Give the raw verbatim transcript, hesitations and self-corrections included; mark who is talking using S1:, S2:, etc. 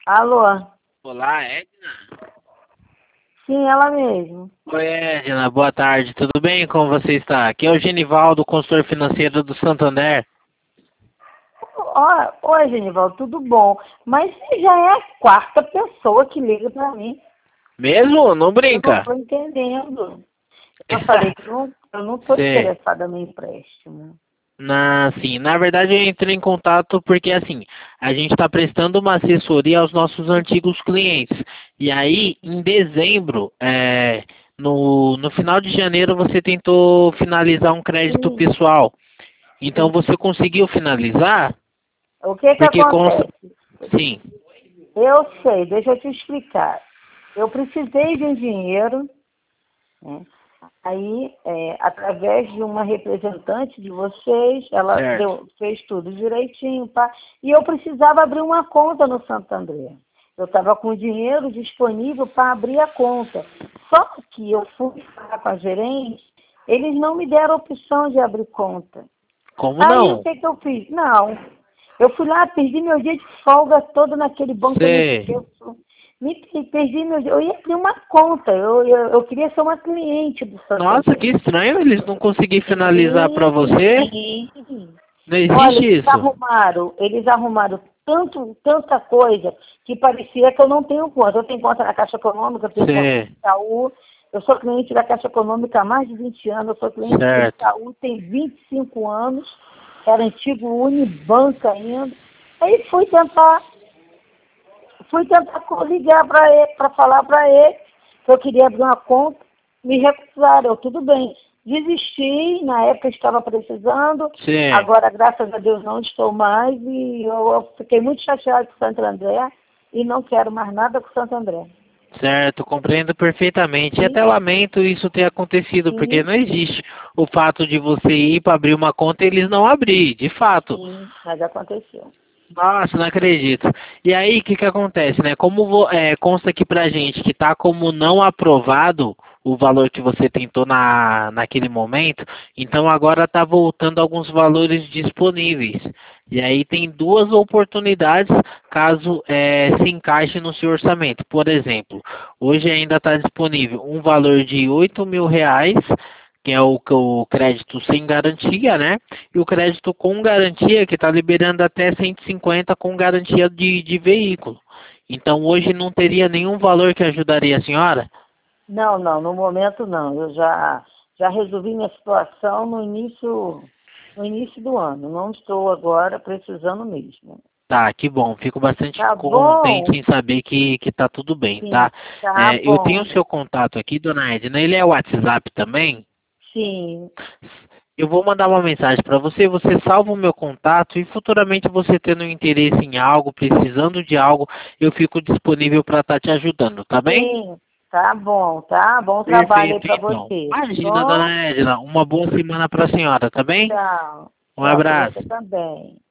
S1: Alô?
S2: Olá, Edna?
S1: Sim, ela mesmo.
S2: Oi, Edna, boa tarde, tudo bem? Como você está? Aqui é o Genivaldo, consultor financeiro do Santander.
S1: Ó, oi, Genival, tudo bom? Mas você já é a quarta pessoa que liga pra mim.
S2: Mesmo? Não
S1: Eu não
S2: brinca?
S1: tô entendendo. Eu falei que não, eu não tô
S2: Sim.
S1: interessada no empréstimo.
S2: Na, sim, na verdade eu entrei em contato porque assim, a gente está prestando uma assessoria aos nossos antigos clientes. E aí, em dezembro, é, no, no final de janeiro, você tentou finalizar um crédito
S1: Sim,
S2: pessoal. Então
S1: sim.
S2: você conseguiu finalizar?
S1: O que que
S2: Porque com.
S1: acontece?
S2: Sim,
S1: Eu sei, deixa eu te explicar. Eu precisei de um dinheiro, né? Aí, é, através de uma representante de vocês, ela
S2: certo.
S1: deu, fez tudo direitinho, tá? E eu precisava abrir uma conta no Santo André. Eu estava com o dinheiro disponível para abrir a conta. Só que eu fui falar com a gerente, eles não me deram opção de abrir conta.
S2: Como
S1: Aí o
S2: não?
S1: que, que eu fiz? Não. Eu fui lá, perdi meu dia de folga todo naquele banco, eu me
S2: Sei.
S1: esqueço. Me perdi meu dia. Eu ia abrir uma conta, eu, eu, eu queria ser uma cliente do
S2: Nossa,
S1: Santander.
S2: que estranho eles não conseguiram finalizar pra
S1: Sim,
S2: você.
S1: sim.
S2: Não
S1: Olha,
S2: existe
S1: eles
S2: isso.
S1: arrumaram, eles arrumaram tanto, tanta coisa que parecia que eu não tenho conta. Eu tenho conta na Caixa Econômica, eu tenho conta no
S2: Sei,
S1: Itaú. Eu sou cliente da Caixa Econômica há mais de vinte anos, eu sou cliente do
S2: certo.
S1: Itaú tem vinte e cinco anos, era antigo Unibanco ainda. Aí fui tentar, fui tentar co- ligar para ele, para falar para ele que eu queria abrir uma conta, me recusaram, eu, tudo bem. Desisti, na época estava precisando,
S2: Sim,
S1: agora, graças a Deus, não estou mais e eu, eu fiquei muito chateada com o Santo André e não quero mais nada com o Santo André.
S2: certo, compreendo perfeitamente. E
S1: Sim,
S2: até lamento isso ter acontecido, porque
S1: sim,
S2: não existe o fato de você ir para abrir uma conta e eles não abrir, de fato.
S1: sim, mas aconteceu.
S2: Nossa, não acredito. E aí, o que que acontece, né? Como vo- é, consta aqui pra gente que tá como não aprovado o valor que você tentou na, naquele momento, então agora tá voltando alguns valores disponíveis. E aí tem duas oportunidades caso é, se encaixe no seu orçamento. Por exemplo, hoje ainda está disponível um valor de oito mil reais, que é o, o crédito sem garantia, né? E o crédito com garantia, que está liberando até cento e cinquenta com garantia de, de veículo. Então hoje não teria nenhum valor que ajudaria a senhora?
S1: Não, não, no momento não. Eu já, já resolvi minha situação no início, no início do ano. Não estou agora precisando mesmo.
S2: Tá, que bom. Fico bastante
S1: Tá
S2: contente
S1: bom?
S2: em saber que, que tá tudo bem,
S1: Sim,
S2: tá?
S1: tá
S2: É, eu tenho o
S1: bom.
S2: seu contato aqui, dona Edna. Ele é o WhatsApp também?
S1: Sim,
S2: Eu vou mandar uma mensagem para você, você salva o meu contato e futuramente você tendo interesse em algo, precisando de algo, eu fico disponível para estar te ajudando, tá bem?
S1: sim, tá bom, tá? Bom trabalho aí
S2: Perfeito,
S1: para
S2: então.
S1: você, tá
S2: Imagina,
S1: bom?
S2: dona Edna, uma boa semana para a senhora, tá bem?
S1: Tchau,
S2: Um
S1: tchau para você
S2: abraço.
S1: também.